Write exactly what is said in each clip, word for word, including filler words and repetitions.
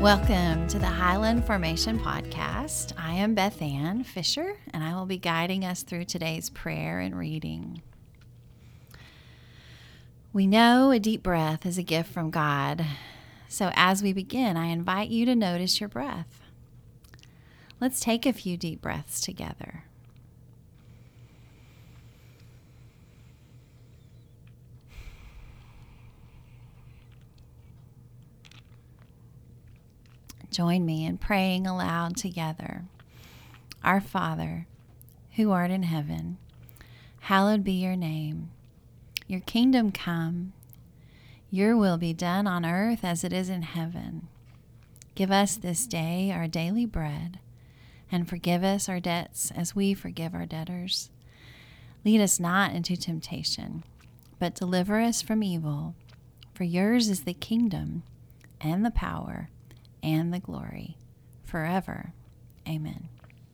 Welcome to the Highland Formation Podcast. I am Beth Ann Fisher, and I will be guiding us through today's prayer and reading. We know a deep breath is a gift from God, so as we begin, I invite you to notice your breath. Let's take a few deep breaths together. Join me in praying aloud together. Our Father, who art in heaven, hallowed be your name. Your kingdom come. Your will be done on earth as it is in heaven. Give us this day our daily bread, and forgive us our debts as we forgive our debtors. Lead us not into temptation, but deliver us from evil. For yours is the kingdom and the power and the glory forever. Amen.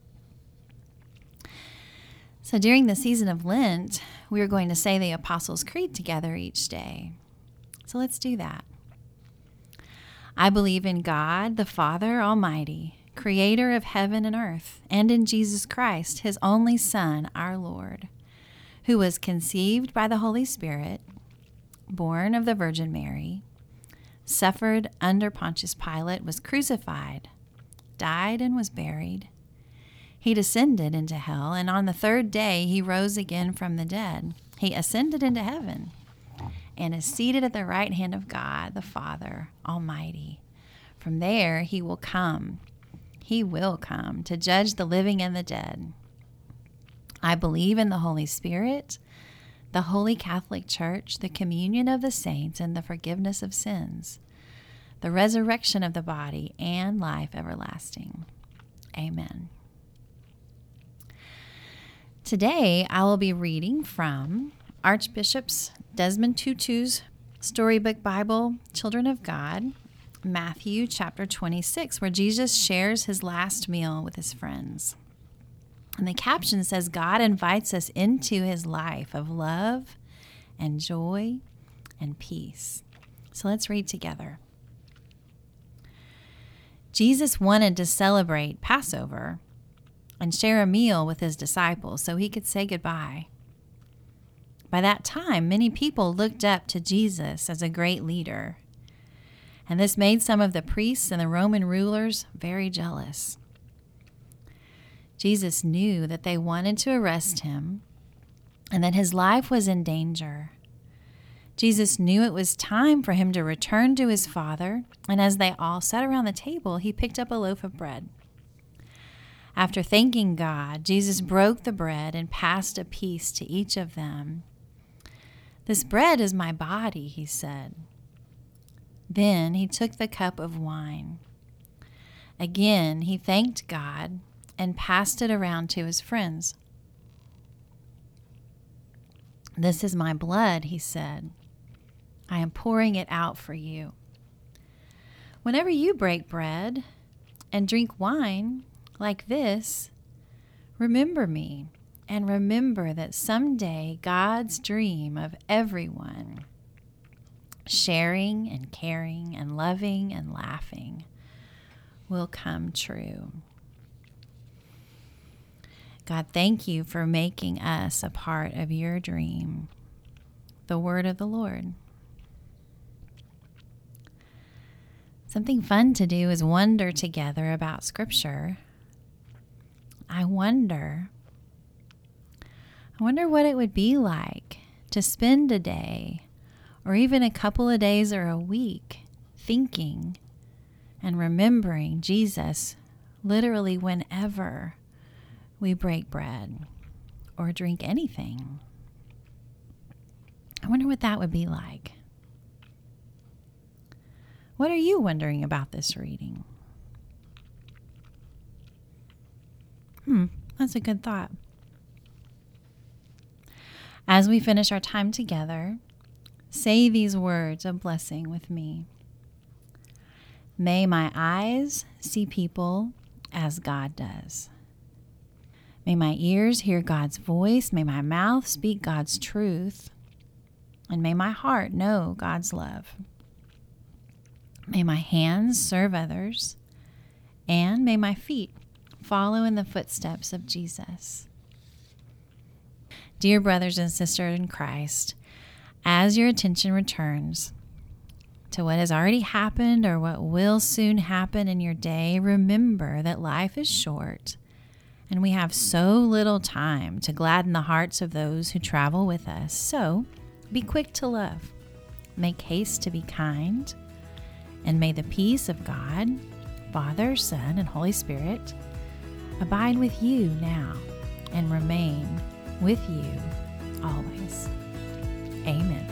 So during the season of Lent, we are going to say the Apostles' Creed together each day. So let's do that. I believe in God, the Father Almighty, creator of heaven and earth, and in Jesus Christ, his only Son, our Lord, who was conceived by the Holy Spirit, born of the Virgin Mary, suffered under Pontius Pilate, was crucified, died, and was buried. He descended into hell, and on the third day he rose again from the dead. He ascended into heaven and is seated at the right hand of God, the Father Almighty. From there he will come. He will come to judge the living and the dead. I believe in the Holy Spirit, the Holy Catholic Church, the communion of the saints, and the forgiveness of sins, the resurrection of the body, and life everlasting. Amen. Today, I will be reading from Archbishop Desmond Tutu's Storybook Bible, Children of God, Matthew chapter twenty-six, where Jesus shares his last meal with his friends. And the caption says, God invites us into his life of love and joy and peace. So let's read together. Jesus wanted to celebrate Passover and share a meal with his disciples so he could say goodbye. By that time, many people looked up to Jesus as a great leader, and this made some of the priests and the Roman rulers very jealous. Jesus knew that they wanted to arrest him and that his life was in danger. Jesus knew it was time for him to return to his Father, and as they all sat around the table, he picked up a loaf of bread. After thanking God, Jesus broke the bread and passed a piece to each of them. This bread is my body, he said. Then he took the cup of wine. Again, he thanked God and passed it around to his friends. This is my blood, he said. I am pouring it out for you. Whenever you break bread and drink wine like this, remember me, and remember that someday God's dream of everyone sharing and caring and loving and laughing will come true. God, thank you for making us a part of your dream. The word of the Lord. Something fun to do is wonder together about Scripture. I wonder, I wonder what it would be like to spend a day or even a couple of days or a week thinking and remembering Jesus literally whenever we break bread or drink anything. I wonder what that would be like. What are you wondering about this reading? Hmm, that's a good thought. As we finish our time together, say these words of blessing with me. May my eyes see people as God does. May my ears hear God's voice. May my mouth speak God's truth. And may my heart know God's love. May my hands serve others, and may my feet follow in the footsteps of Jesus. Dear brothers and sisters in Christ, as your attention returns to what has already happened or what will soon happen in your day, remember that life is short and we have so little time to gladden the hearts of those who travel with us. So be quick to love, make haste to be kind, and may the peace of God, Father, Son, and Holy Spirit abide with you now and remain with you always. Amen.